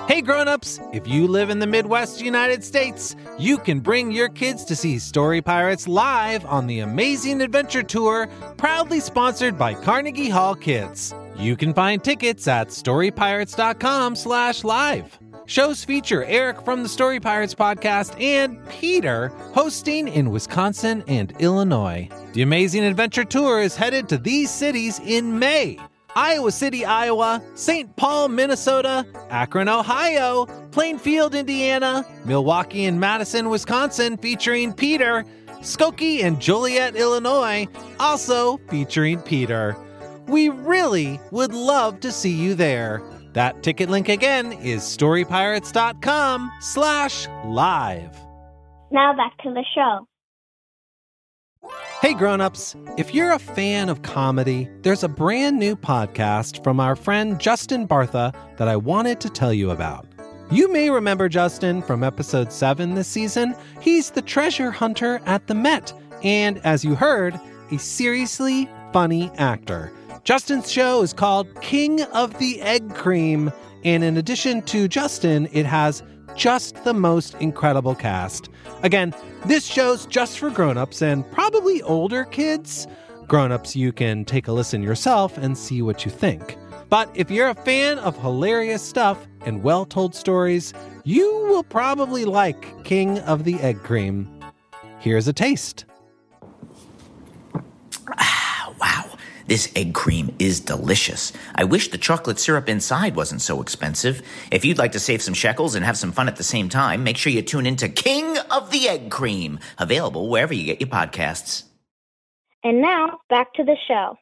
Hey grown-ups, if you live in the Midwest United States, you can bring your kids to see Story Pirates live on the Amazing Adventure Tour, proudly sponsored by Carnegie Hall Kids. You can find tickets at storypirates.com/live. Shows feature Eric from the Story Pirates podcast and Peter hosting in Wisconsin and Illinois. The Amazing Adventure Tour is headed to these cities in May: Iowa City, Iowa, St. Paul, Minnesota, Akron, Ohio, Plainfield, Indiana, Milwaukee and Madison, Wisconsin, featuring Peter, Skokie and Joliet, Illinois, also featuring Peter. We really would love to see you there. That ticket link again is storypirates.com/live. Now back to the show. Hey grown-ups, if you're a fan of comedy, there's a brand new podcast from our friend Justin Bartha that I wanted to tell you about. You may remember Justin from episode 7 this season. He's the treasure hunter at the Met, and as you heard, a seriously funny actor. Justin's show is called King of the Egg Cream, and in addition to Justin, it has just the most incredible cast. Again, this show's just for grown-ups and probably older kids. Grown-ups, you can take a listen yourself and see what you think. But if you're a fan of hilarious stuff and well-told stories, you will probably like King of the Egg Cream. Here's a taste. Wow, this egg cream is delicious. I wish the chocolate syrup inside wasn't so expensive. If you'd like to save some shekels and have some fun at the same time, make sure you tune into King of the Egg Cream, available wherever you get your podcasts. And now, back to the show.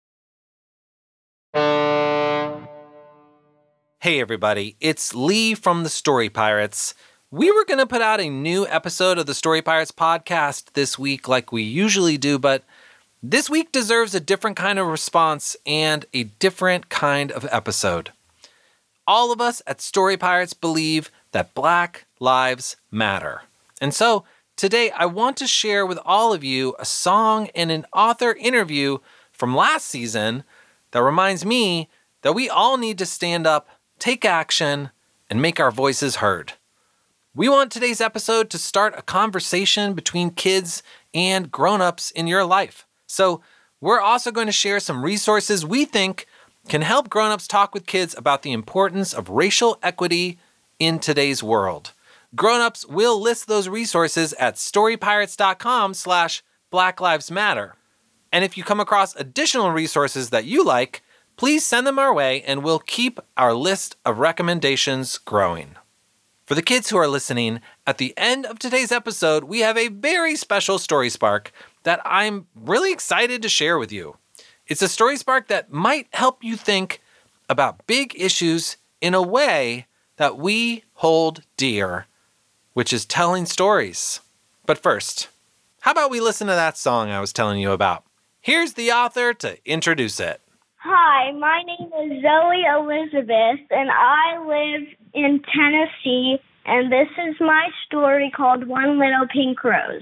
Hey everybody, it's Lee from the Story Pirates. We were going to put out a new episode of the Story Pirates podcast this week like we usually do, but this week deserves a different kind of response and a different kind of episode. All of us at Story Pirates believe that Black Lives Matter. And so today I want to share with all of you a song and an author interview from last season that reminds me that we all need to stand up, take action, and make our voices heard. We want today's episode to start a conversation between kids and grown-ups in your life. So we're also going to share some resources we think can help grown-ups talk with kids about the importance of racial equity in today's world. Grown-ups will list those resources at storypirates.com/Black Lives Matter. And if you come across additional resources that you like, please send them our way and we'll keep our list of recommendations growing. For the kids who are listening, at the end of today's episode, we have a very special Story Spark that I'm really excited to share with you. It's a Story Spark that might help you think about big issues in a way that we hold dear, which is telling stories. But first, how about we listen to that song I was telling you about? Here's the author to introduce it. Hi, my name is Zoe Elizabeth, and I live in Tennessee, and this is my story called One Little Pink Rose.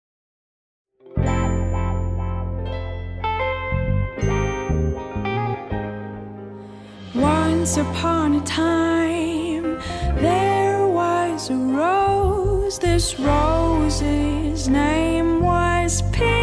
Once upon a time, there was a rose. This rose's name was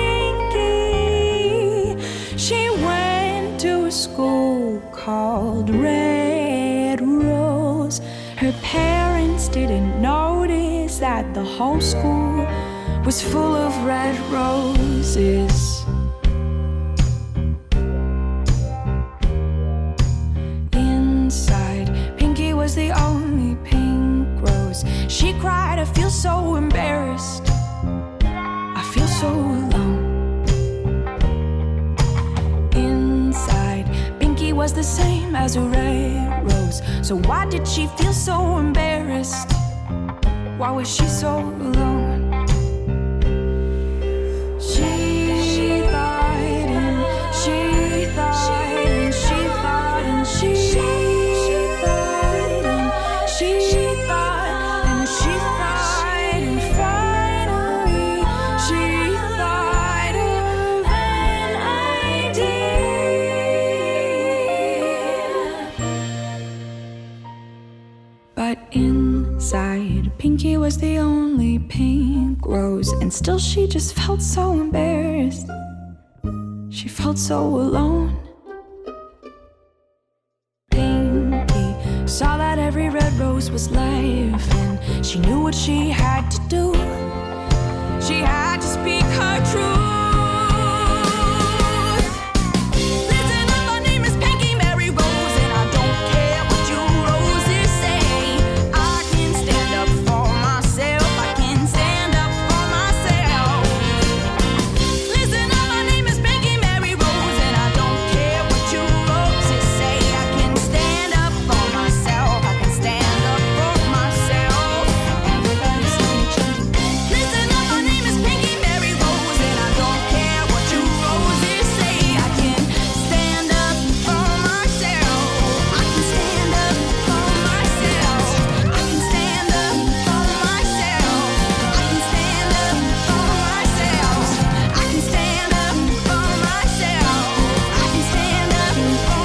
Pinky. She went to a school called Red Rose. Her parents didn't notice that the whole school was full of red roses. Inside, Pinky was the only pink rose. She cried, I feel so embarrassed. I feel so alone. Inside, Pinky was the same as a red rose. So why did she feel so embarrassed? Why was she so alone? She thought and she thought and she thought and she thought and she thought and she thought and finally she thought of an idea. By But inside, Pinky was the only pink rose, and still she just felt so embarrassed. She felt so alone. Pinky saw that every red rose was life, and she knew what she had to do. She had to speak her truth. Listen up, my name is Pinky Mary Rose, and I don't care what you roses say. I can stand up for myself. I can stand up for myself. Listen up, my name is Pinky Mary Rose, and I don't care what you roses say. I can stand up for myself. I can stand up for myself. Everybody sing change. Listen up, my name is Pinky Mary Rose, and I don't care what you roses say. I can stand up for myself. I can stand up for myself. I can stand up for myself. I can stand up for myself. I can stand up for myself. I can stand up for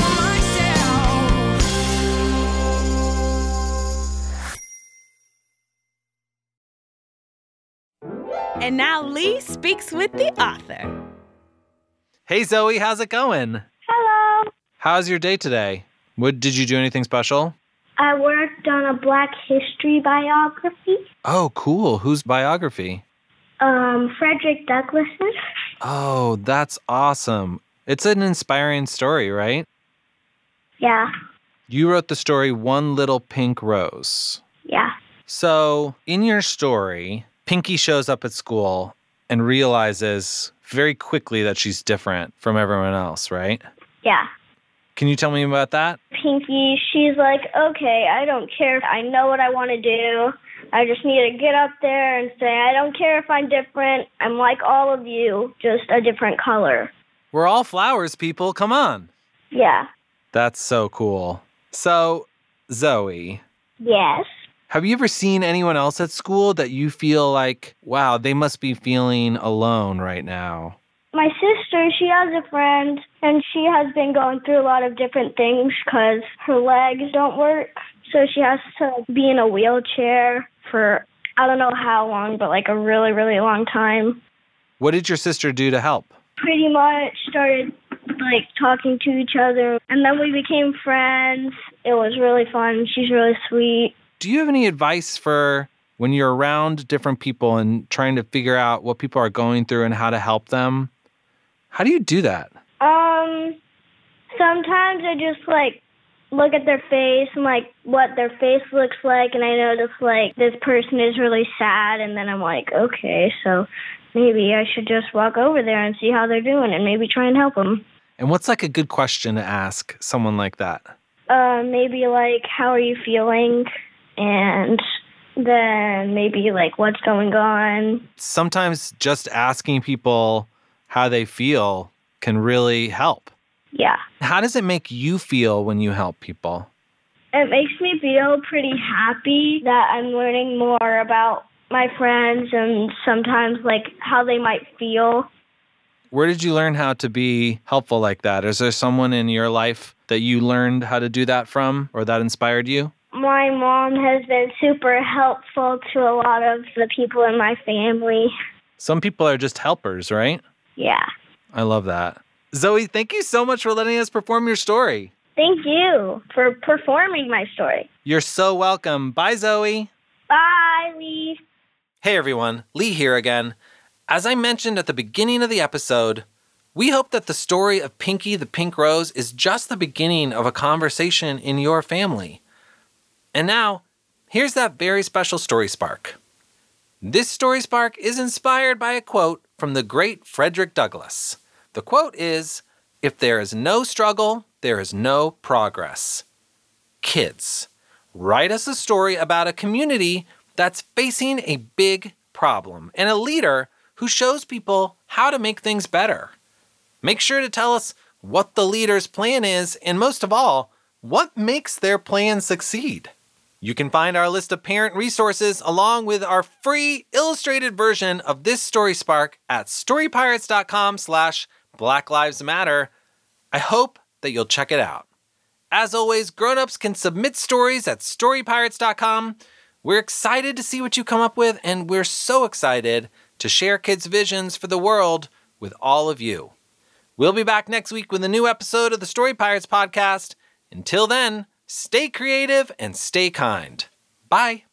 myself. And now Lee speaks with the author. Hey, Zoe, how's it going? Hello. How's your day today? Did you do anything special? I worked on a Black history biography. Oh, cool. Whose biography? Frederick Douglass's. Oh, that's awesome. It's an inspiring story, right? Yeah. You wrote the story One Little Pink Rose. Yeah. So, in your story, Pinky shows up at school and realizes very quickly that she's different from everyone else, right? Yeah. Can you tell me about that? Pinky, she's like, okay, I don't care. I know what I want to do. I just need to get up there and say, I don't care if I'm different. I'm like all of you, just a different color. We're all flowers, people. Come on. Yeah. That's so cool. So, Zoe, Yes. have you ever seen anyone else at school that you feel like, wow, they must be feeling alone right now? My sister, she has a friend, and she has been going through a lot of different things because her legs don't work. So she has to be in a wheelchair for, I don't know how long, but like a really, really long time. What did your sister do to help? Pretty much started like talking to each other, and then we became friends. It was really fun. She's really sweet. Do you have any advice for when you're around different people and trying to figure out what people are going through and how to help them? How do you do that? Sometimes I just like look at their face and like what their face looks like, and I notice like this person is really sad, and then I'm like, okay, so maybe I should just walk over there and see how they're doing and maybe try and help them. And what's like a good question to ask someone like that? Maybe like, how are you feeling? And then maybe like, what's going on? Sometimes just asking people how they feel can really help. Yeah. How does it make you feel when you help people? It makes me feel pretty happy that I'm learning more about my friends and sometimes like how they might feel. Where did you learn how to be helpful like that? Is there someone in your life that you learned how to do that from or that inspired you? My mom has been super helpful to a lot of the people in my family. Some people are just helpers, right? Yeah. I love that. Zoe, thank you so much for letting us perform your story. Thank you for performing my story. You're so welcome. Bye, Zoe. Bye, Lee. Hey, everyone. Lee here again. As I mentioned at the beginning of the episode, we hope that the story of Pinky the Pink Rose is just the beginning of a conversation in your family. And now, here's that very special story spark. This story spark is inspired by a quote from the great Frederick Douglass. The quote is, "If there is no struggle, there is no progress." Kids, write us a story about a community that's facing a big problem and a leader who shows people how to make things better. Make sure to tell us what the leader's plan is, and most of all, what makes their plan succeed. You can find our list of parent resources along with our free illustrated version of this story spark at storypirates.com/Black Lives Matter. I hope that you'll check it out. As always, grown-ups can submit stories at storypirates.com. We're excited to see what you come up with, and we're so excited to share kids' visions for the world with all of you. We'll be back next week with a new episode of the Story Pirates podcast. Until then, stay creative and stay kind. Bye.